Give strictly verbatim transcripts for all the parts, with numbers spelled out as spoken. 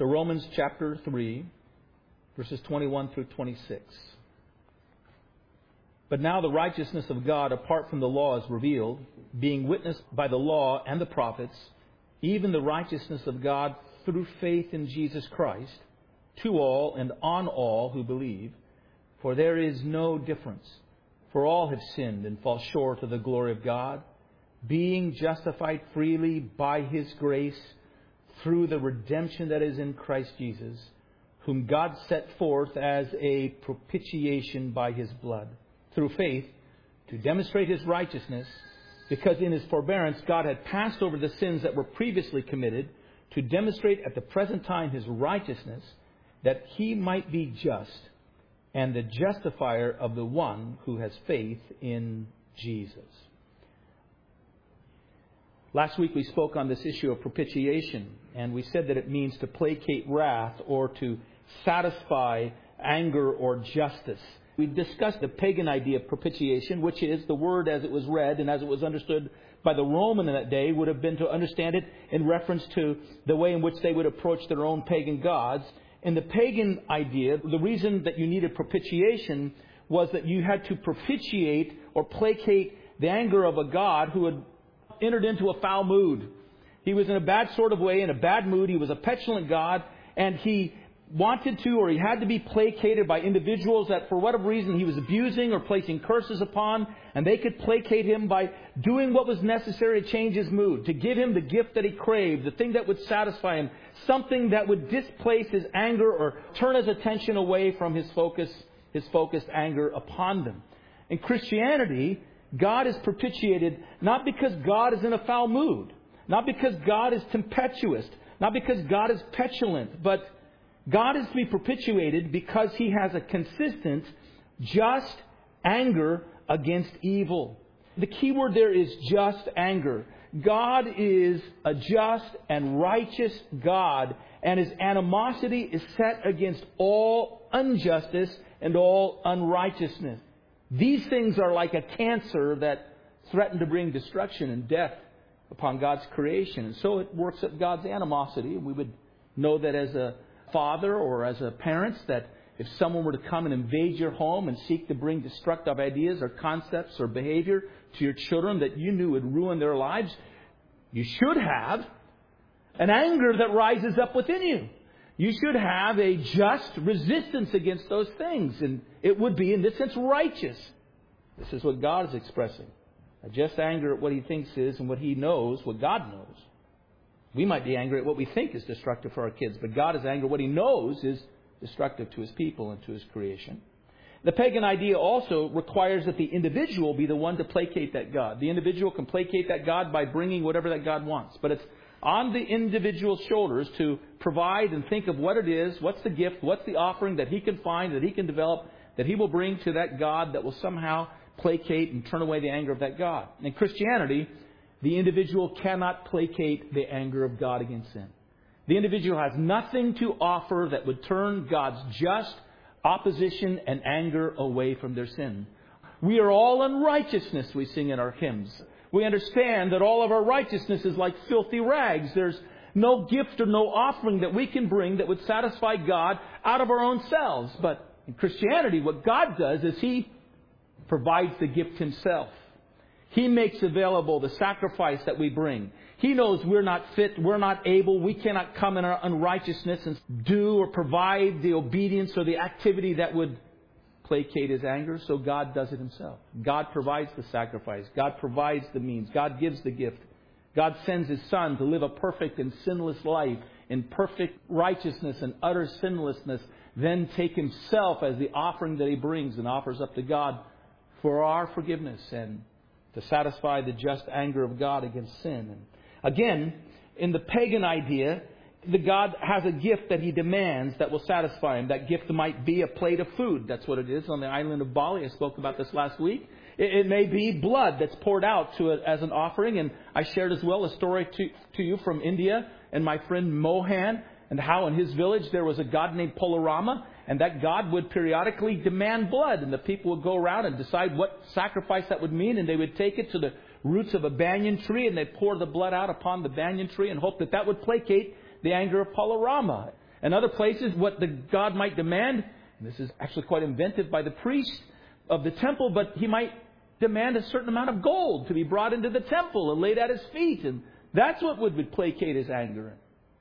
So Romans chapter three, verses twenty-one through twenty-six. But now the righteousness of God apart from the law is revealed, being witnessed by the law and the prophets, even the righteousness of God through faith in Jesus Christ, to all and on all who believe. For there is no difference. For all have sinned and fall short of the glory of God, being justified freely by His grace through the redemption that is in Christ Jesus, whom God set forth as a propitiation by His blood, through faith, to demonstrate His righteousness, because in His forbearance God had passed over the sins that were previously committed, to demonstrate at the present time His righteousness, that He might be just and the justifier of the one who has faith in Jesus. Last week we spoke on this issue of propitiation, and we said that it means to placate wrath or to satisfy anger or justice. We discussed the pagan idea of propitiation, which is the word as it was read and as it was understood by the Roman in that day would have been to understand it in reference to the way in which they would approach their own pagan gods. In the pagan idea, the reason that you needed propitiation was that you had to propitiate or placate the anger of a god who had entered into a foul mood. He was in a bad sort of way, in a bad mood. He was a petulant god, and he wanted to, or he had to be placated by individuals that for whatever reason he was abusing or placing curses upon, and they could placate him by doing what was necessary to change his mood, to give him the gift that he craved, the thing that would satisfy him, something that would displace his anger or turn his attention away from his focus, his focused anger upon them. In Christianity, God is propitiated not because God is in a foul mood, not because God is tempestuous, not because God is petulant, but God is to be propitiated because He has a consistent, just anger against evil. The key word there is just anger. God is a just and righteous God, and His animosity is set against all injustice and all unrighteousness. These things are like a cancer that threaten to bring destruction and death upon God's creation. And so it works at God's animosity. We would know that as a father or as a parent, that if someone were to come and invade your home and seek to bring destructive ideas or concepts or behavior to your children that you knew would ruin their lives, you should have an anger that rises up within you. You should have a just resistance against those things. And it would be, in this sense, righteous. This is what God is expressing. A just anger at what He thinks is and what He knows, what God knows. We might be angry at what we think is destructive for our kids, but God is angry at what He knows is destructive to His people and to His creation. The pagan idea also requires that the individual be the one to placate that God. The individual can placate that God by bringing whatever that God wants. But it's on the individual's shoulders to provide and think of what it is, what's the gift, what's the offering that he can find, that he can develop, that he will bring to that God that will somehow placate and turn away the anger of that God. In Christianity, the individual cannot placate the anger of God against sin. The individual has nothing to offer that would turn God's just opposition and anger away from their sin. We are all in righteousness, we sing in our hymns. We understand that all of our righteousness is like filthy rags. There's no gift or no offering that we can bring that would satisfy God out of our own selves. But in Christianity, what God does is He provides the gift Himself. He makes available the sacrifice that we bring. He knows we're not fit, we're not able, we cannot come in our unrighteousness and do or provide the obedience or the activity that would placate His anger, so God does it Himself. God provides the sacrifice. God provides the means. God gives the gift. God sends His Son to live a perfect and sinless life in perfect righteousness and utter sinlessness, then take Himself as the offering that He brings and offers up to God for our forgiveness and to satisfy the just anger of God against sin. And again, in the pagan idea, the God has a gift that He demands that will satisfy Him. That gift might be a plate of food. That's what it is on the island of Bali. I spoke about this last week. It, it may be blood that's poured out to it as an offering. And I shared as well a story to, to you from India and my friend Mohan, and how in his village there was a god named Polarama, and that god would periodically demand blood, and the people would go around and decide what sacrifice that would mean, and they would take it to the roots of a banyan tree, and they'd pour the blood out upon the banyan tree and hope that that would placate the anger of Polarama. And other places, what the God might demand, and this is actually quite inventive by the priest of the temple, but he might demand a certain amount of gold to be brought into the temple and laid at his feet. And that's what would placate his anger.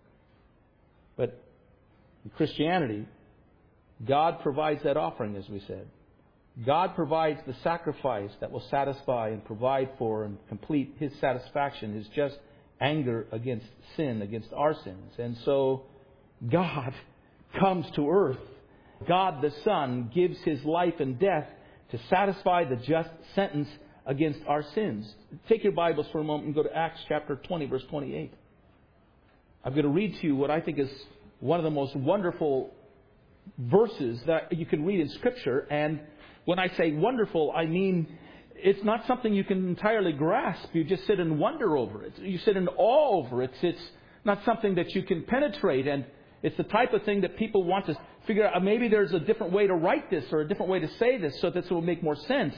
But in Christianity, God provides that offering, as we said. God provides the sacrifice that will satisfy and provide for and complete His satisfaction, His just anger against sin, against our sins. And so God comes to earth. God the Son gives His life and death to satisfy the just sentence against our sins. Take your Bibles for a moment and go to Acts chapter twenty, verse twenty-eight. I'm going to read to you what I think is one of the most wonderful verses that you can read in Scripture. And when I say wonderful, I mean it's not something you can entirely grasp. You just sit and wonder over it. You sit in awe over it. It's not something that you can penetrate. And it's the type of thing that people want to figure out. Maybe there's a different way to write this or a different way to say this so that this will make more sense.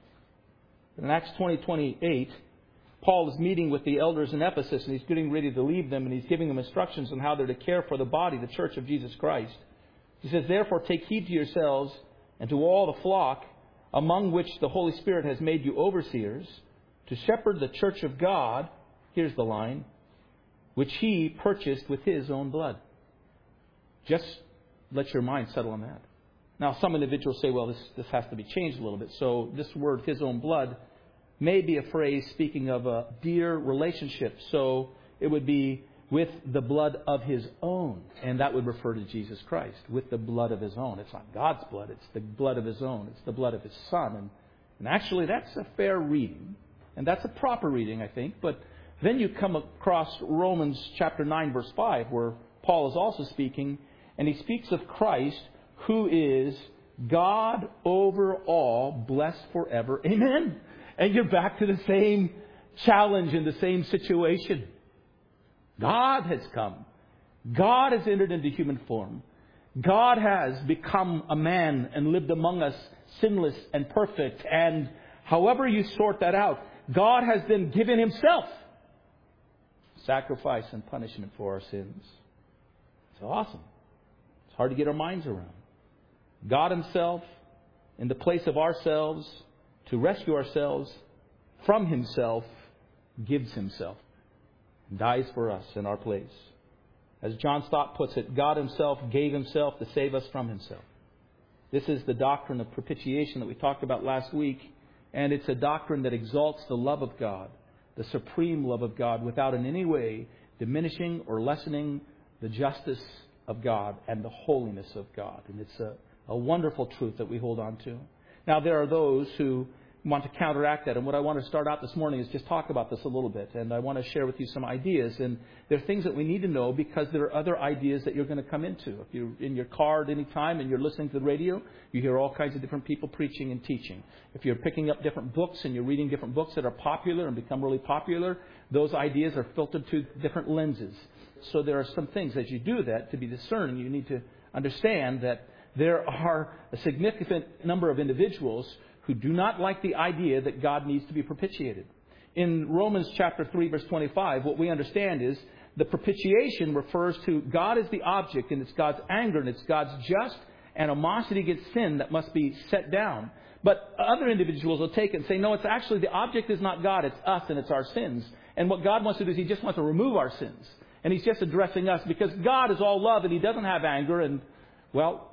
In Acts twenty, twenty-eight, Paul is meeting with the elders in Ephesus, and he's getting ready to leave them, and he's giving them instructions on how they're to care for the body, the church of Jesus Christ. He says, "Therefore take heed to yourselves and to all the flock among which the Holy Spirit has made you overseers, to shepherd the church of God," here's the line, "which He purchased with His own blood." Just let your mind settle on that. Now, some individuals say, well, this, this has to be changed a little bit. So this word, His own blood, may be a phrase speaking of a dear relationship. So it would be with the blood of His own. And that would refer to Jesus Christ, with the blood of His own. It's not God's blood. It's the blood of His own. It's the blood of His Son. And, and actually, that's a fair reading. And that's a proper reading, I think. But then you come across Romans chapter nine, verse five, where Paul is also speaking. And he speaks of Christ, who is God over all, blessed forever. Amen. And you're back to the same challenge and the same situation. God has come. God has entered into human form. God has become a man and lived among us sinless and perfect. And however you sort that out, God has then given Himself sacrifice and punishment for our sins. It's awesome. It's hard to get our minds around. God Himself, in the place of ourselves, to rescue ourselves from Himself, gives Himself and dies for us in our place. As John Stott puts it, God Himself gave Himself to save us from Himself. This is the doctrine of propitiation that we talked about last week, and it's a doctrine that exalts the love of God, the supreme love of God, without in any way diminishing or lessening the justice of God and the holiness of God. And it's a, a wonderful truth that we hold on to. Now, there are those who want to counteract that. And what I want to start out this morning is just talk about this a little bit. And I want to share with you some ideas. And there are things that we need to know because there are other ideas that you're going to come into. If you're in your car at any time and you're listening to the radio, you hear all kinds of different people preaching and teaching. If you're picking up different books and you're reading different books that are popular and become really popular, those ideas are filtered through different lenses. So there are some things as you do that to be discerning. You need to understand that there are a significant number of individuals who do not like the idea that God needs to be propitiated. In Romans chapter three, verse twenty-five, what we understand is the propitiation refers to God as the object, and it's God's anger, and it's God's just animosity against sin that must be set down. But other individuals will take it and say, no, it's actually the object is not God, it's us and it's our sins. And what God wants to do is He just wants to remove our sins. And He's just addressing us because God is all love and He doesn't have anger. And, well,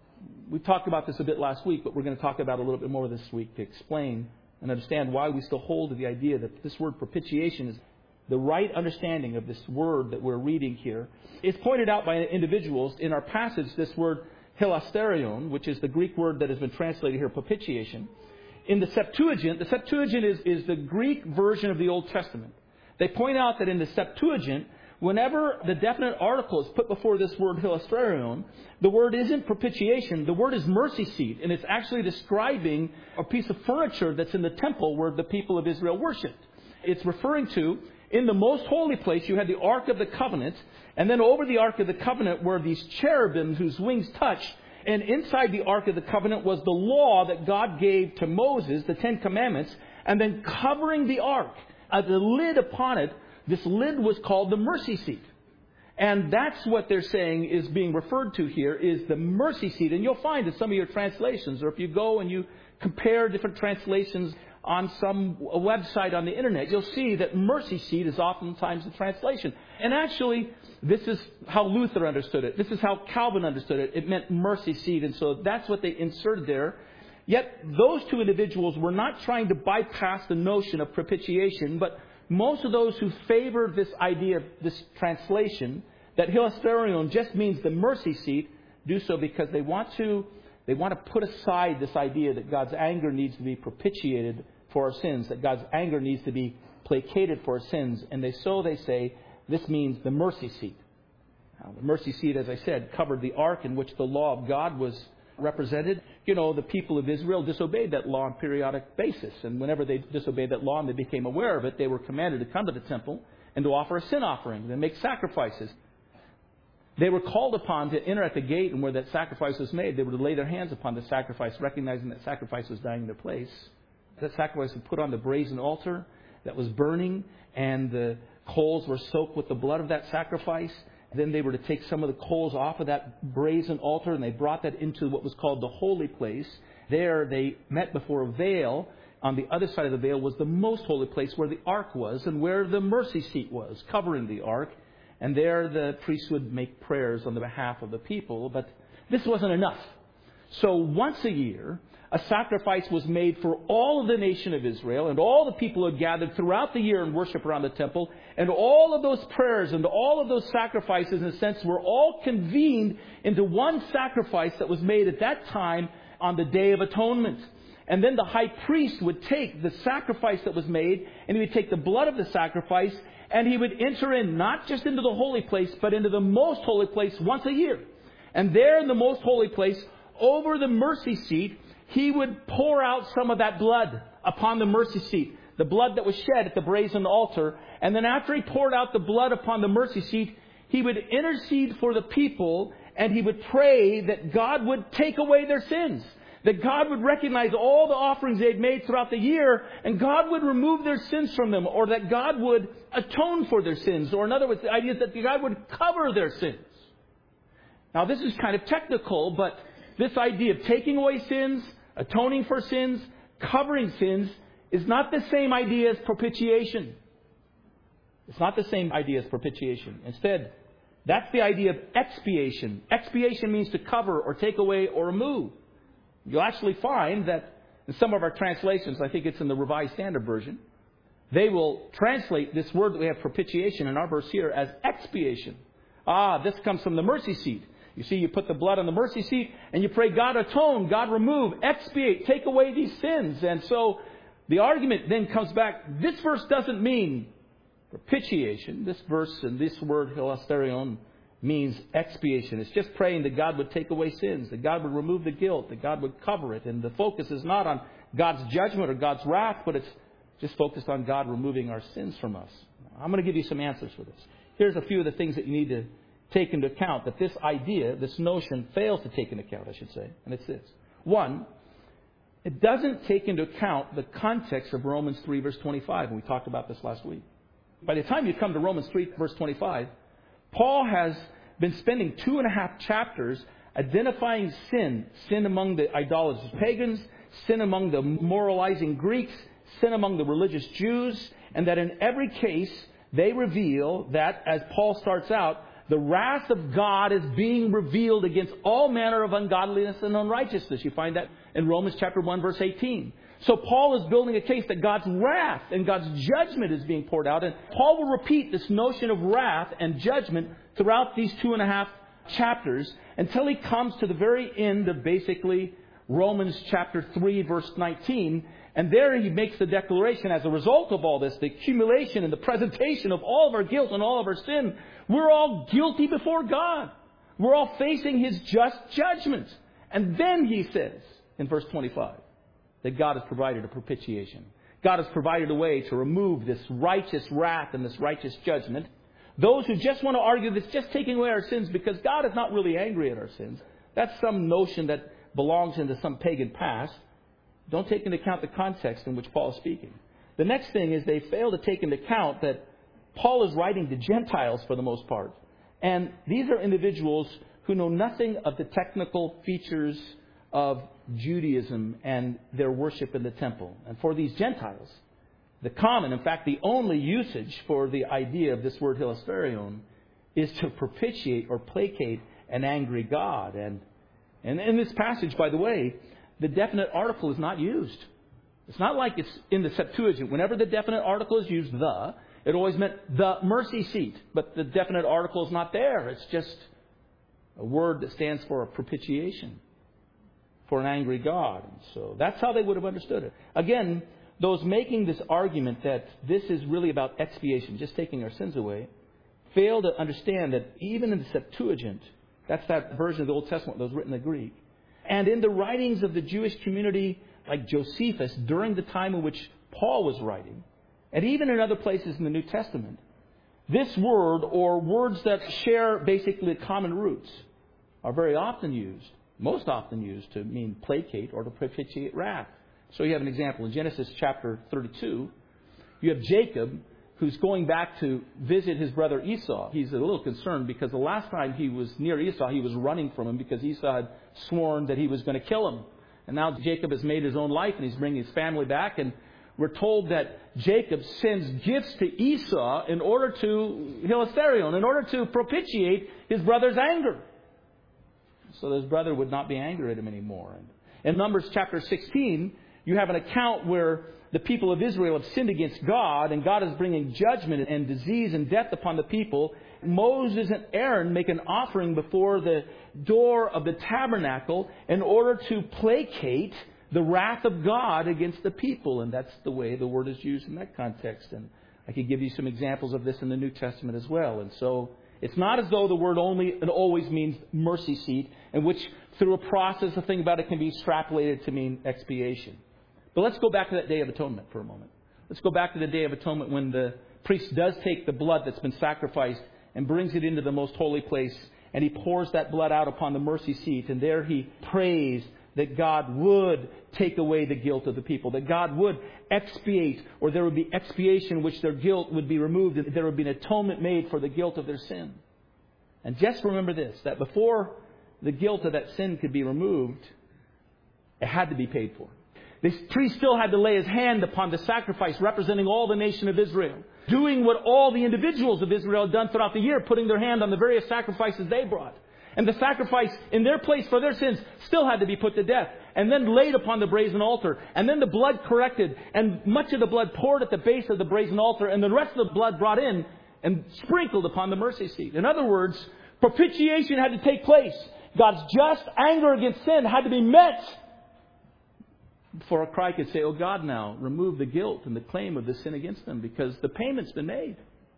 we talked about this a bit last week, but we're going to talk about it a little bit more this week to explain and understand why we still hold to the idea that this word propitiation is the right understanding of this word that we're reading here. It's pointed out by individuals in our passage, this word hilasterion, which is the Greek word that has been translated here, propitiation. In the Septuagint, the Septuagint is, is the Greek version of the Old Testament. They point out that in the Septuagint, whenever the definite article is put before this word hilasterion, the word isn't propitiation, the word is mercy seat. And it's actually describing a piece of furniture that's in the temple where the people of Israel worshipped. It's referring to, in the most holy place, you had the Ark of the Covenant. And then over the Ark of the Covenant were these cherubims whose wings touched. And inside the Ark of the Covenant was the law that God gave to Moses, the Ten Commandments. And then covering the Ark, as a lid upon it, this lid was called the mercy seat. And that's what they're saying is being referred to here is the mercy seat. And you'll find in some of your translations, or if you go and you compare different translations on some website on the internet, you'll see that mercy seat is oftentimes the translation. And actually, this is how Luther understood it. This is how Calvin understood it. It meant mercy seat. And so that's what they inserted there. Yet those two individuals were not trying to bypass the notion of propitiation, but most of those who favor this idea of this translation, that hilasterion just means the mercy seat, do so because they want to they want to put aside this idea that God's anger needs to be propitiated for our sins, that God's anger needs to be placated for our sins. And they so they say this means the mercy seat. Now, the mercy seat, as I said, covered the ark in which the law of God was represented. You know, the people of Israel disobeyed that law on a periodic basis. And whenever they disobeyed that law and they became aware of it, they were commanded to come to the temple and to offer a sin offering and make sacrifices. They were called upon to enter at the gate, and where that sacrifice was made, they were to lay their hands upon the sacrifice, recognizing that sacrifice was dying in their place. That sacrifice was put on the brazen altar that was burning, and the coals were soaked with the blood of that sacrifice. Then they were to take some of the coals off of that brazen altar, and they brought that into what was called the holy place. There they met before a veil. On the other side of the veil was the most holy place where the ark was and where the mercy seat was, covering the ark. And there the priest would make prayers on the behalf of the people. But this wasn't enough. So once a year, a sacrifice was made for all of the nation of Israel, and all the people had gathered throughout the year and worship around the temple. And all of those prayers and all of those sacrifices, in a sense, were all convened into one sacrifice that was made at that time on the Day of Atonement. And then the high priest would take the sacrifice that was made, and he would take the blood of the sacrifice, and he would enter in not just into the holy place, but into the most holy place once a year. And there in the most holy place, over the mercy seat, he would pour out some of that blood upon the mercy seat, the blood that was shed at the brazen altar. And then after he poured out the blood upon the mercy seat, he would intercede for the people, and he would pray that God would take away their sins, that God would recognize all the offerings they had made throughout the year, and God would remove their sins from them, or that God would atone for their sins. Or in other words, the idea is that God would cover their sins. Now this is kind of technical, but this idea of taking away sins, atoning for sins, covering sins, is not the same idea as propitiation. It's not the same idea as propitiation. Instead, that's the idea of expiation. Expiation means to cover or take away or remove. You'll actually find that in some of our translations, I think it's in the Revised Standard Version, they will translate this word that we have, propitiation, in our verse here as expiation. Ah, this comes from the mercy seat. You see, you put the blood on the mercy seat and you pray, God atone, God remove, expiate, take away these sins. And so the argument then comes back, this verse doesn't mean propitiation. This verse and this word, hilasterion, means expiation. It's just praying that God would take away sins, that God would remove the guilt, that God would cover it. And the focus is not on God's judgment or God's wrath, but it's just focused on God removing our sins from us. I'm going to give you some answers for this. Here's a few of the things that you need to take into account that this idea, this notion, fails to take into account, I should say. And it's this. One, it doesn't take into account the context of Romans three, verse twenty-five. And we talked about this last week. By the time you come to Romans three, verse twenty-five, Paul has been spending two and a half chapters identifying sin. Sin among the idolatrous pagans, sin among the moralizing Greeks, sin among the religious Jews. And that in every case, they reveal that, as Paul starts out, the wrath of God is being revealed against all manner of ungodliness and unrighteousness. You find that in Romans chapter one, verse eighteen. So Paul is building a case that God's wrath and God's judgment is being poured out. And Paul will repeat this notion of wrath and judgment throughout these two and a half chapters until he comes to the very end of basically Romans chapter three, verse nineteen. And there he makes the declaration, as a result of all this, the accumulation and the presentation of all of our guilt and all of our sin, we're all guilty before God. We're all facing His just judgment. And then he says in verse twenty-five that God has provided a propitiation. God has provided a way to remove this righteous wrath and this righteous judgment. Those who just want to argue that it's just taking away our sins because God is not really angry at our sins, that's some notion that belongs into some pagan past. Don't take into account the context in which Paul is speaking. The next thing is they fail to take into account that Paul is writing to Gentiles for the most part. And these are individuals who know nothing of the technical features of Judaism and their worship in the temple. And for these Gentiles, the common, in fact, the only usage for the idea of this word hilasterion is to propitiate or placate an angry God. And, and in this passage, by the way, the definite article is not used. It's not like it's in the Septuagint. Whenever the definite article is used, the, it always meant the mercy seat. But the definite article is not there. It's just a word that stands for a propitiation for an angry God. And so that's how they would have understood it. Again, those making this argument that this is really about expiation, just taking our sins away, fail to understand that even in the Septuagint, that's that version of the Old Testament that was written in the Greek, and in the writings of the Jewish community like Josephus during the time in which Paul was writing, and even in other places in the New Testament, this word, or words that share basically common roots, are very often used, most often used to mean placate or to propitiate wrath. So you have an example. In Genesis chapter thirty-two, you have Jacob, who's going back to visit his brother Esau. He's a little concerned because the last time he was near Esau, he was running from him because Esau had sworn that he was going to kill him. And now Jacob has made his own life and he's bringing his family back. And we're told that Jacob sends gifts to Esau in order to, hilasterion, in order to propitiate his brother's anger, so that his brother would not be angry at him anymore. And in Numbers chapter sixteen, you have an account where the people of Israel have sinned against God, and God is bringing judgment and disease and death upon the people. Moses and Aaron make an offering before the door of the tabernacle in order to placate the wrath of God against the people. And that's the way the word is used in that context. And I could give you some examples of this in the New Testament as well. And so it's not as though the word only and always means mercy seat, in which through a process, the thing about it can be extrapolated to mean expiation. But let's go back to that Day of Atonement for a moment. Let's go back to the Day of Atonement when the priest does take the blood that's been sacrificed and brings it into the most holy place, and he pours that blood out upon the mercy seat, and there he prays that God would take away the guilt of the people, that God would expiate, or there would be expiation in which their guilt would be removed, and there would be an atonement made for the guilt of their sin. And just remember this, that before the guilt of that sin could be removed, it had to be paid for. The priest still had to lay his hand upon the sacrifice representing all the nation of Israel, doing what all the individuals of Israel had done throughout the year, putting their hand on the various sacrifices they brought. And the sacrifice in their place for their sins still had to be put to death, and then laid upon the brazen altar, and then the blood corrected, and much of the blood poured at the base of the brazen altar, and the rest of the blood brought in and sprinkled upon the mercy seat. In other words, propitiation had to take place. God's just anger against sin had to be met before a cry could say, "Oh God, now remove the guilt and the claim of the sin against them, because the payment's been made.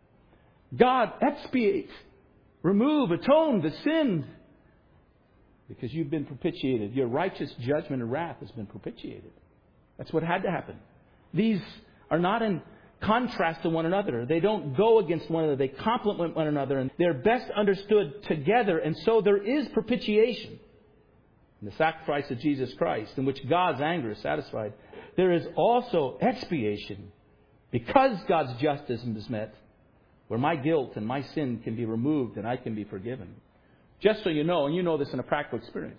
God, expiate, remove, atone the sin, because you've been propitiated. Your righteous judgment and wrath has been propitiated." That's what had to happen. These are not in contrast to one another. They don't go against one another. They complement one another, and they're best understood together. And so there is propitiation in the sacrifice of Jesus Christ, in which God's anger is satisfied. There is also expiation, because God's justice is met, where my guilt and my sin can be removed and I can be forgiven. Just so you know, and you know this in a practical experience,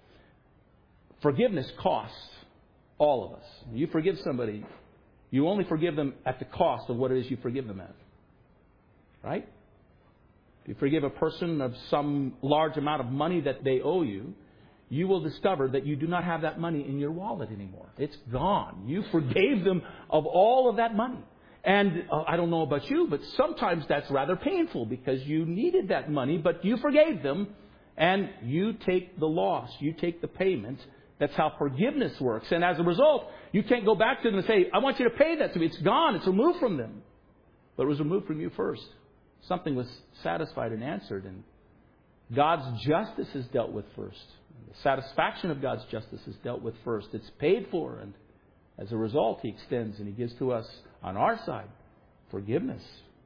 forgiveness costs all of us. You forgive somebody, you only forgive them at the cost of what it is you forgive them at. Right? If you forgive a person of some large amount of money that they owe you, you will discover that you do not have that money in your wallet anymore. It's gone. You forgave them of all of that money. And uh, I don't know about you, but sometimes that's rather painful, because you needed that money, but you forgave them, and you take the loss. You take the payment. That's how forgiveness works. And as a result, you can't go back to them and say, "I want you to pay that to me." It's gone. It's removed from them. But it was removed from you first. Something was satisfied and answered, and God's justice is dealt with first. The satisfaction of God's justice is dealt with first. It's paid for, and as a result, He extends and He gives to us on our side forgiveness.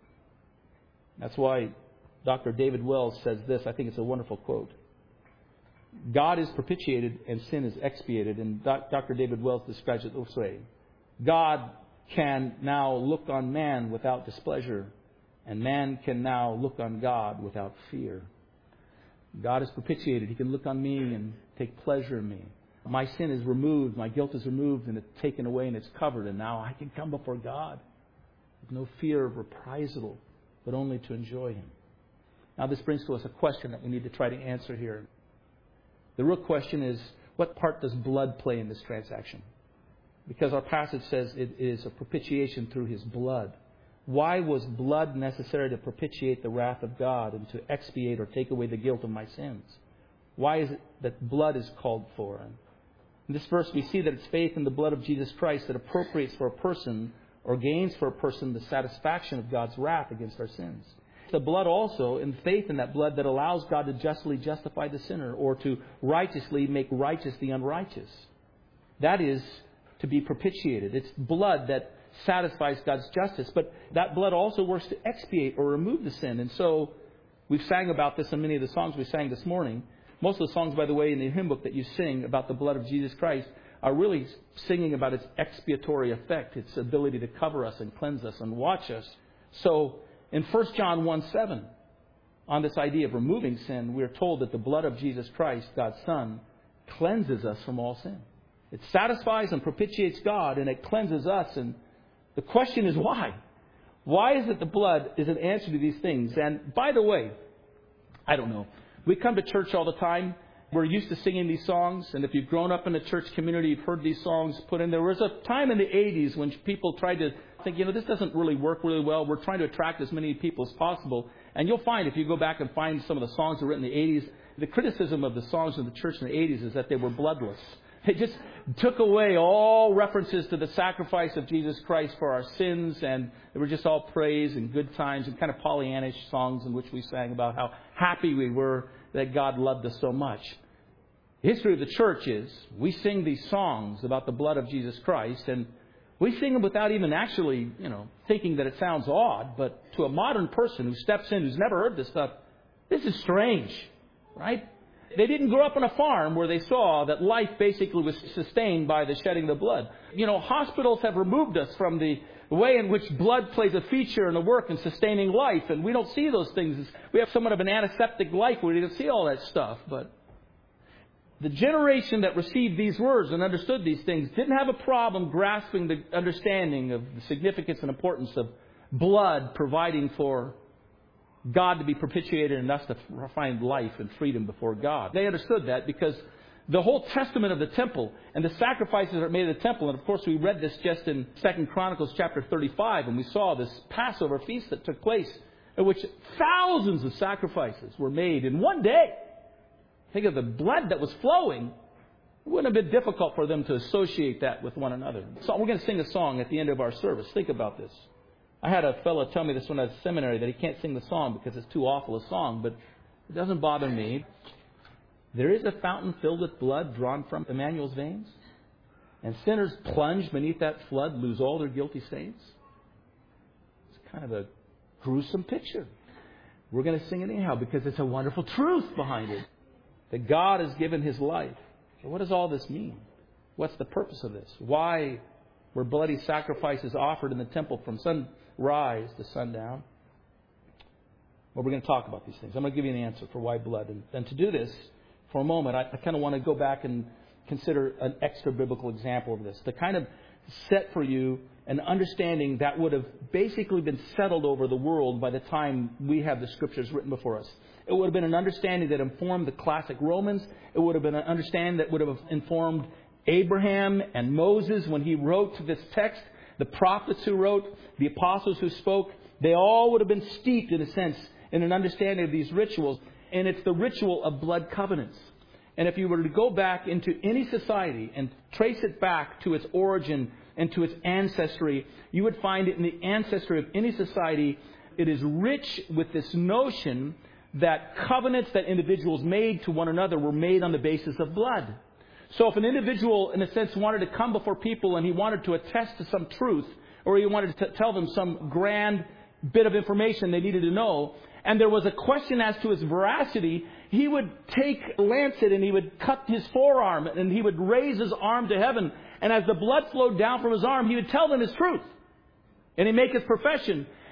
That's why Doctor David Wells says this. I think it's a wonderful quote. God is propitiated and sin is expiated. And Doctor David Wells describes it this way: God can now look on man without displeasure, And man can now look on God without fear. God is propitiated. He can look on me and take pleasure in me. My sin is removed, my guilt is removed, and it's taken away and it's covered. And now I can come before God with no fear of reprisal, but only to enjoy Him. Now this brings to us a question that we need to try to answer here. The real question is, what part does blood play in this transaction? Because our passage says it is a propitiation through His blood. Why was blood necessary to propitiate the wrath of God and to expiate or take away the guilt of my sins? Why is it that blood is called for? In this verse we see that it's faith in the blood of Jesus Christ that appropriates for a person or gains for a person the satisfaction of God's wrath against our sins. The blood also, in faith in that blood, that allows God to justly justify the sinner or to righteously make righteous the unrighteous. That is to be propitiated. It's blood that satisfies God's justice. But that blood also works to expiate or remove the sin. And so we've sang about this in many of the songs we sang this morning. Most of the songs, by the way, in the hymn book that you sing about the blood of Jesus Christ are really singing about its expiatory effect, its ability to cover us and cleanse us and watch us. So in First John one seven, on this idea of removing sin, we are told that the blood of Jesus Christ, God's Son, cleanses us from all sin. It satisfies and propitiates God, and it cleanses us. And the question is why? Why is it the blood is an answer to these things? And by the way, I don't know. We come to church all the time. We're used to singing these songs. And if you've grown up in a church community, you've heard these songs put in. There was a time in the eighties when people tried to think, you know, this doesn't really work really well. We're trying to attract as many people as possible. And you'll find, if you go back and find some of the songs that were written in the eighties, the criticism of the songs of the church in the eighties is that they were bloodless. They just took away all references to the sacrifice of Jesus Christ for our sins, and they were just all praise and good times and kind of Pollyannish songs in which we sang about how happy we were that God loved us so much. The history of the church is we sing these songs about the blood of Jesus Christ, and we sing them without even actually, you know, thinking that it sounds odd. But to a modern person who steps in, who's never heard this stuff, this is strange, right? They didn't grow up on a farm where they saw that life basically was sustained by the shedding of the blood. You know, hospitals have removed us from the way in which blood plays a feature in the work in sustaining life. And we don't see those things. We have somewhat of an antiseptic life where we don't see all that stuff. But the generation that received these words and understood these things didn't have a problem grasping the understanding of the significance and importance of blood providing for God to be propitiated and us to find life and freedom before God. They understood that because the whole testament of the temple and the sacrifices that are made at the temple, and of course we read this just in Second Chronicles chapter thirty-five, and we saw this Passover feast that took place in which thousands of sacrifices were made in one day. Think of the blood that was flowing. It wouldn't have been difficult for them to associate that with one another. So we're going to sing a song at the end of our service. Think about this. I had a fellow tell me this when I was in seminary that he can't sing the song because it's too awful a song, but it doesn't bother me. There is a fountain filled with blood drawn from Emmanuel's veins, and sinners plunge beneath that flood lose all their guilty stains. It's kind of a gruesome picture. We're going to sing it anyhow because it's a wonderful truth behind it, that God has given His life. So what does all this mean? What's the purpose of this? Why were bloody sacrifices offered in the temple from sunrise to sundown? Well, we're going to talk about these things. I'm going to give you an answer for why blood. And, and to do this, for a moment, I, I kind of want to go back and consider an extra biblical example of this, to kind of set for you an understanding that would have basically been settled over the world by the time we have the Scriptures written before us. It would have been an understanding that informed the classic Romans. It would have been an understanding that would have informed Abraham and Moses when he wrote this text, the prophets who wrote, the apostles who spoke. They all would have been steeped, in a sense, in an understanding of these rituals. And it's the ritual of blood covenants. And if you were to go back into any society and trace it back to its origin and to its ancestry, you would find it in the ancestry of any society. It is rich with this notion that covenants that individuals made to one another were made on the basis of blood. So if an individual, in a sense, wanted to come before people and he wanted to attest to some truth, or he wanted to tell them some grand bit of information they needed to know, and there was a question as to his veracity, he would take a lancet and he would cut his forearm and he would raise his arm to heaven. And as the blood flowed down from his arm, he would tell them his truth. And he'd make his profession.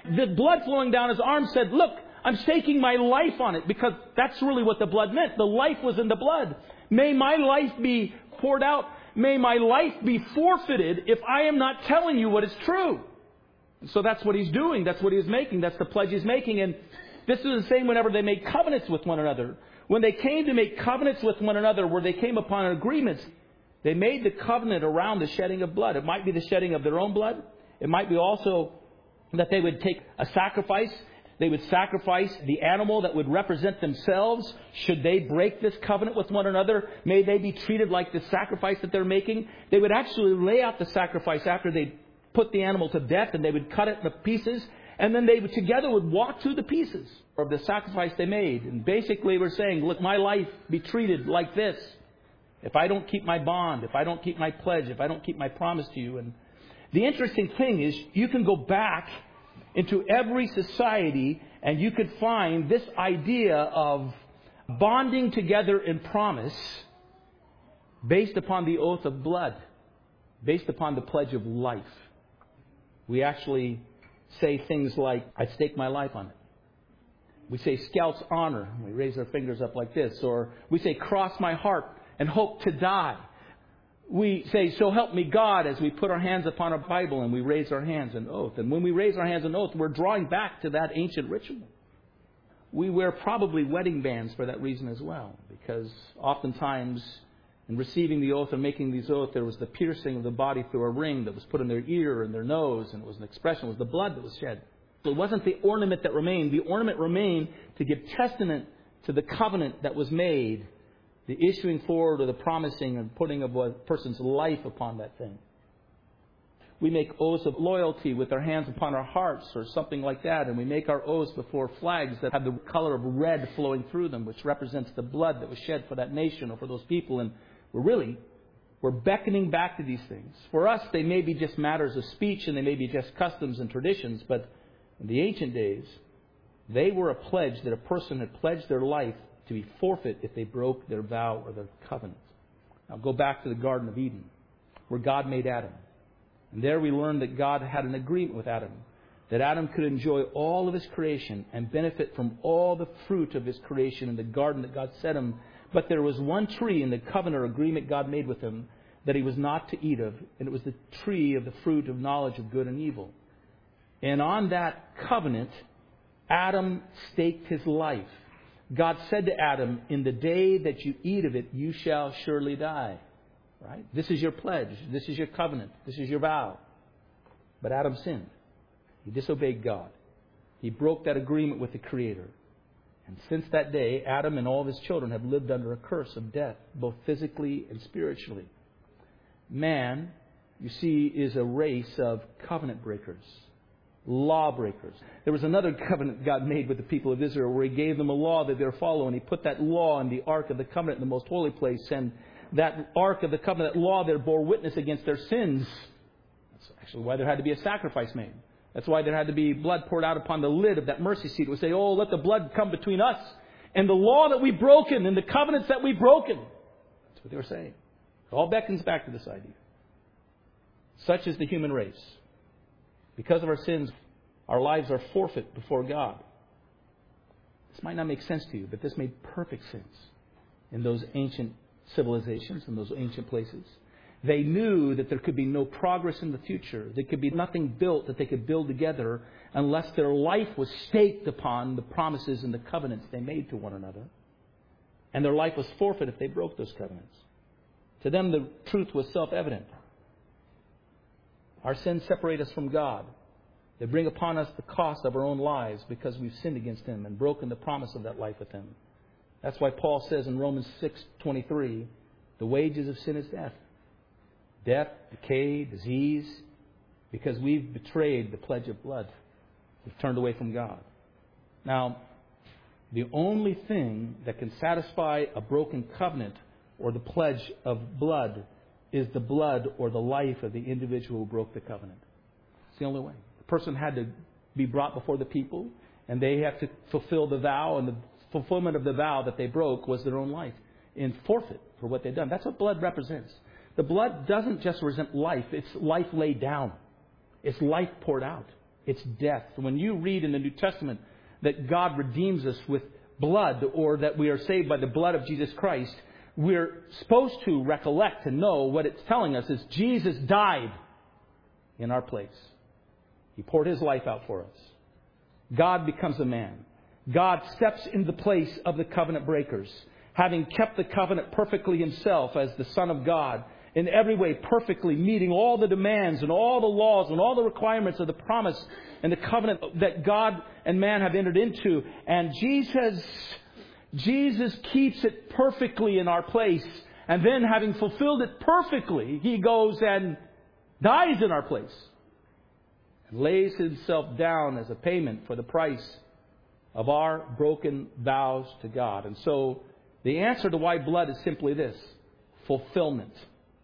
The blood flowing down his arm said, look, I'm staking my life on it, because that's really what the blood meant. The life was in the blood. May my life be poured out. May my life be forfeited if I am not telling you what is true. So that's what he's doing. That's what he's making. That's the pledge he's making. And this is the same whenever they made covenants with one another. When they came to make covenants with one another, where they came upon agreements, they made the covenant around the shedding of blood. It might be the shedding of their own blood. It might be also that they would take a sacrifice. They would sacrifice the animal that would represent themselves. Should they break this covenant with one another, may they be treated like the sacrifice that they're making. They would actually lay out the sacrifice after they put the animal to death, and they would cut it into pieces. And then they would, together would walk through the pieces of the sacrifice they made. And basically we're saying, look, my life be treated like this. If I don't keep my bond, if I don't keep my pledge, if I don't keep my promise to you. And the interesting thing is, you can go back into every society and you could find this idea of bonding together in promise based upon the oath of blood, based upon the pledge of life. We actually say things like, I stake my life on it. We say Scout's honor. We raise our fingers up like this. Or we say, cross my heart and hope to die. We say, so help me God, as we put our hands upon our Bible and we raise our hands in oath. And when we raise our hands in oath, we're drawing back to that ancient ritual. We wear probably wedding bands for that reason as well. Because oftentimes in receiving the oath and making these oaths, there was the piercing of the body through a ring that was put in their ear and their nose. And it was an expression. It was the blood that was shed. So it wasn't the ornament that remained. The ornament remained to give testament to the covenant that was made. The issuing forward or the promising and putting of a person's life upon that thing. We make oaths of loyalty with our hands upon our hearts or something like that. And we make our oaths before flags that have the color of red flowing through them, which represents the blood that was shed for that nation or for those people. And we're really, we're beckoning back to these things. For us, they may be just matters of speech and they may be just customs and traditions. But in the ancient days, they were a pledge that a person had pledged their life to be forfeit if they broke their vow or their covenant. Now go back to the Garden of Eden, where God made Adam. And there we learned that God had an agreement with Adam, that Adam could enjoy all of his creation and benefit from all the fruit of his creation in the garden that God set him. But there was one tree in the covenant or agreement God made with him that he was not to eat of, and it was the tree of the fruit of knowledge of good and evil. And on that covenant, Adam staked his life. God said to Adam, in the day that you eat of it, you shall surely die. Right? This is your pledge. This is your covenant. This is your vow. But Adam sinned. He disobeyed God. He broke that agreement with the Creator. And since that day, Adam and all of his children have lived under a curse of death, both physically and spiritually. Man, you see, is a race of covenant breakers. Lawbreakers. There was another covenant God made with the people of Israel where He gave them a law that they're following. He put that law in the Ark of the Covenant in the most holy place. And that Ark of the Covenant law there bore witness against their sins. That's actually why there had to be a sacrifice made. That's why there had to be blood poured out upon the lid of that mercy seat. It would say, oh, let the blood come between us and the law that we've broken and the covenants that we've broken. That's what they were saying. It all beckons back to this idea. Such is the human race. Because of our sins, our lives are forfeit before God. This might not make sense to you, but this made perfect sense in those ancient civilizations, in those ancient places. They knew that there could be no progress in the future. There could be nothing built that they could build together unless their life was staked upon the promises and the covenants they made to one another. And their life was forfeit if they broke those covenants. To them, the truth was self-evident. Our sins separate us from God. They bring upon us the cost of our own lives because we've sinned against Him and broken the promise of that life with Him. That's why Paul says in Romans six twenty-three, the wages of sin is death. Death, decay, disease, because we've betrayed the pledge of blood. We've turned away from God. Now, the only thing that can satisfy a broken covenant or the pledge of blood is the blood or the life of the individual who broke the covenant. It's the only way. The person had to be brought before the people, and they have to fulfill the vow, and the fulfillment of the vow that they broke was their own life in forfeit for what they've done. That's what blood represents. The blood doesn't just represent life. It's life laid down. It's life poured out. It's death. When you read in the New Testament that God redeems us with blood, or that we are saved by the blood of Jesus Christ, we're supposed to recollect and know what it's telling us is Jesus died in our place. He poured His life out for us. God becomes a man. God steps in the place of the covenant breakers, having kept the covenant perfectly Himself as the Son of God, in every way perfectly meeting all the demands and all the laws and all the requirements of the promise and the covenant that God and man have entered into. And Jesus, Jesus keeps it perfectly in our place. And then, having fulfilled it perfectly, He goes and dies in our place and lays Himself down as a payment for the price of our broken vows to God. And so the answer to why blood is simply this: fulfillment.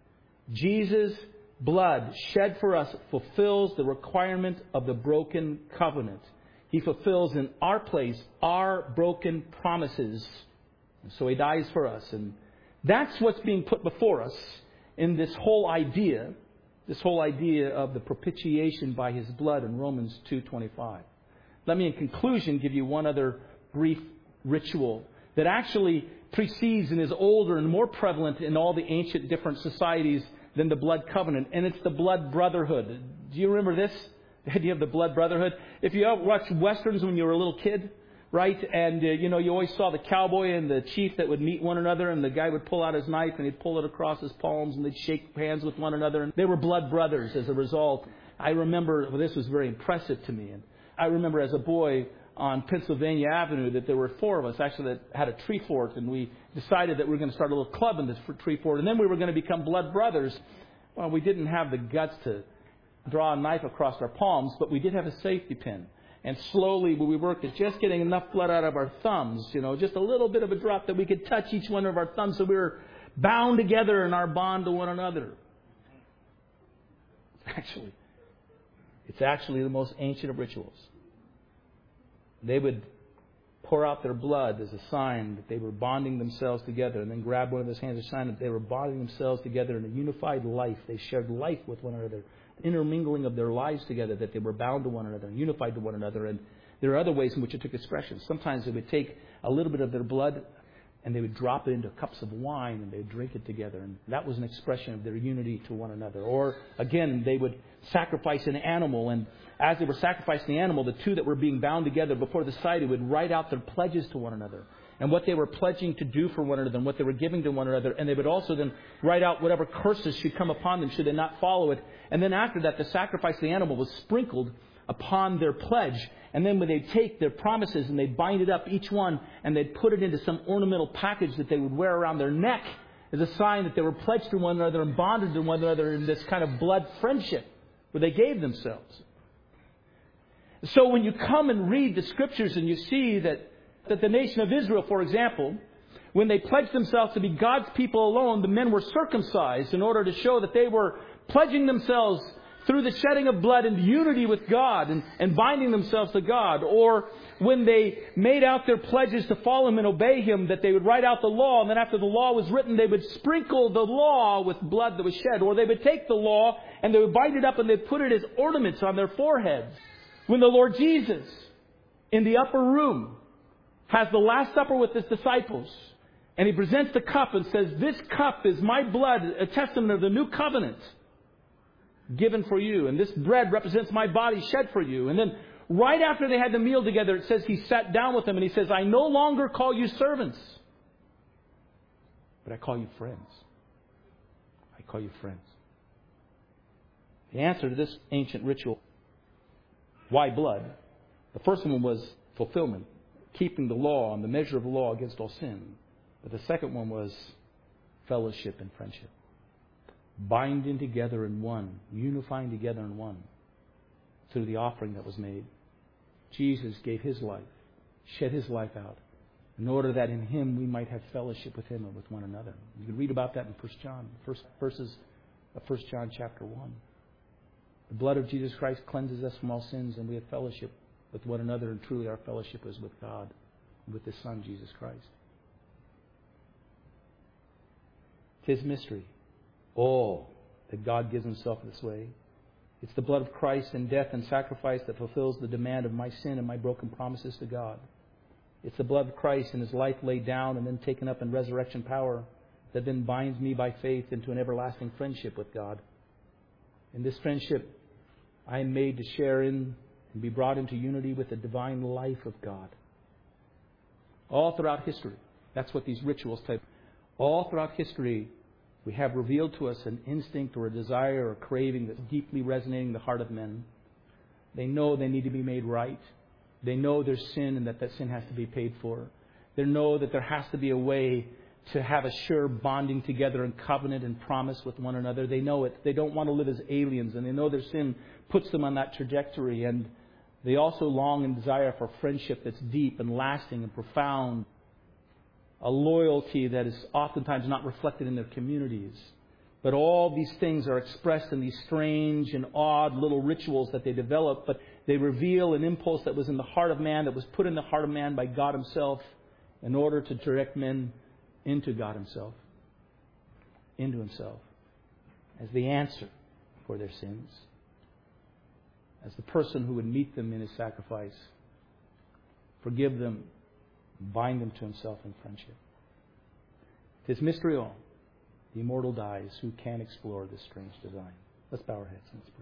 Jesus' blood shed for us fulfills the requirement of the broken covenant. He fulfills in our place our broken promises. And so He dies for us. And that's what's being put before us in this whole idea, this whole idea of the propitiation by His blood in Romans two twenty-five. Let me, in conclusion, give you one other brief ritual that actually precedes and is older and more prevalent in all the ancient different societies than the blood covenant. And it's the blood brotherhood. Do you remember this? The idea of the blood brotherhood? If you watched Westerns when you were a little kid, right? And, uh, you know, you always saw the cowboy and the chief that would meet one another, and the guy would pull out his knife and he'd pull it across his palms and they'd shake hands with one another. And they were blood brothers as a result. I remember, well, this was very impressive to me. And I remember as a boy on Pennsylvania Avenue that there were four of us actually that had a tree fort, and we decided that we were going to start a little club in this tree fort, and then we were going to become blood brothers. Well, we didn't have the guts to draw a knife across our palms, but we did have a safety pin. And slowly we worked at just getting enough blood out of our thumbs, you know, just a little bit of a drop that we could touch each one of our thumbs, so we were bound together in our bond to one another. Actually, it's actually the most ancient of rituals. They would pour out their blood as a sign that they were bonding themselves together, and then grab one of his hands as a sign that they were bonding themselves together in a unified life. They shared life with one another, intermingling of their lives together, that they were bound to one another and unified to one another. And there are other ways in which it took expression. Sometimes they would take a little bit of their blood and they would drop it into cups of wine and they would drink it together. And that was an expression of their unity to one another. Or, again, they would sacrifice an animal, and as they were sacrificing the animal, the two that were being bound together before the society would write out their pledges to one another and what they were pledging to do for one another and what they were giving to one another. And they would also then write out whatever curses should come upon them should they not follow it. And then after that, the sacrifice of the animal was sprinkled upon their pledge. And then when they'd take their promises and they'd bind it up, each one, and they'd put it into some ornamental package that they would wear around their neck as a sign that they were pledged to one another and bonded to one another in this kind of blood friendship where they gave themselves. So when you come and read the Scriptures and you see that, that the nation of Israel, for example, when they pledged themselves to be God's people alone, the men were circumcised in order to show that they were pledging themselves through the shedding of blood in unity with God and, and binding themselves to God. Or when they made out their pledges to follow Him and obey Him, that they would write out the law, and then after the law was written, they would sprinkle the law with blood that was shed. Or they would take the law and they would bind it up and they'd put it as ornaments on their foreheads. When the Lord Jesus, in the upper room, has the Last Supper with His disciples, and He presents the cup and says, "This cup is my blood, a testament of the new covenant given for you. And this bread represents my body shed for you." And then right after they had the meal together, it says He sat down with them and He says, "I no longer call you servants, but I call you friends." I call you friends. The answer to this ancient ritual, why blood? The first one was fulfillment, keeping the law and the measure of the law against all sin. But the second one was fellowship and friendship. Binding together in one, unifying together in one through the offering that was made. Jesus gave His life, shed His life out, in order that in Him we might have fellowship with Him and with one another. You can read about that in First John, first verses of First John chapter one. The blood of Jesus Christ cleanses us from all sins, and we have fellowship with one another, and truly our fellowship is with God and with His Son, Jesus Christ. It's His mystery. Oh, that God gives Himself this way. It's the blood of Christ in death and sacrifice that fulfills the demand of my sin and my broken promises to God. It's the blood of Christ and His life laid down and then taken up in resurrection power that then binds me by faith into an everlasting friendship with God. In this friendship, I am made to share in and be brought into unity with the divine life of God. All throughout history, that's what these rituals type. All throughout history, we have revealed to us an instinct or a desire or craving that's deeply resonating in the heart of men. They know they need to be made right. They know there's sin and that that sin has to be paid for. They know that there has to be a way to have a sure bonding together in covenant and promise with one another. They know it. They don't want to live as aliens, and they know their sin puts them on that trajectory. And they also long and desire for friendship that's deep and lasting and profound. A loyalty that is oftentimes not reflected in their communities. But all these things are expressed in these strange and odd little rituals that they develop, but they reveal an impulse that was in the heart of man, that was put in the heart of man by God Himself in order to direct men into God Himself, into Himself, as the answer for their sins, as the person who would meet them in His sacrifice, forgive them, bind them to Himself in friendship. Tis mystery all. The immortal dies. Who can explore this strange design? Let's bow our heads and let's pray.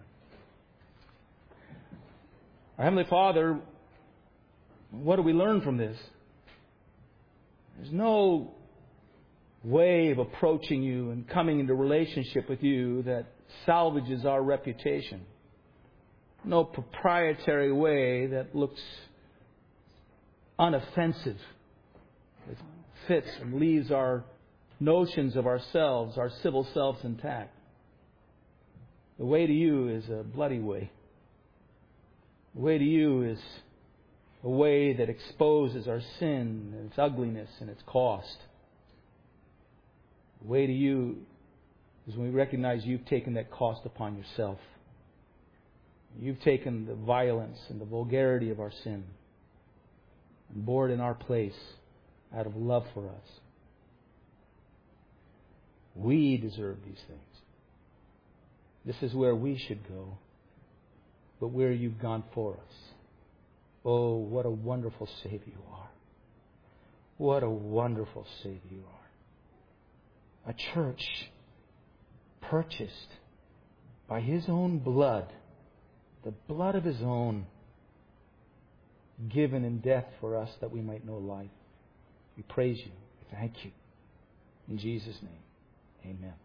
Our Heavenly Father, what do we learn from this? There's no way of approaching You and coming into relationship with You that salvages our reputation. No proprietary way that looks unoffensive. It fits and leaves our notions of ourselves, our civil selves intact. The way to You is a bloody way. The way to You is a way that exposes our sin and its ugliness and its cost. The way to You is when we recognize You've taken that cost upon Yourself. You've taken the violence and the vulgarity of our sin and bore it in our place out of love for us. We deserve these things. This is where we should go, but where You've gone for us. Oh, what a wonderful Savior You are. What a wonderful Savior You are. A church purchased by His own blood, the blood of His own, given in death for us that we might know life. We praise You. We thank You. In Jesus' name, amen.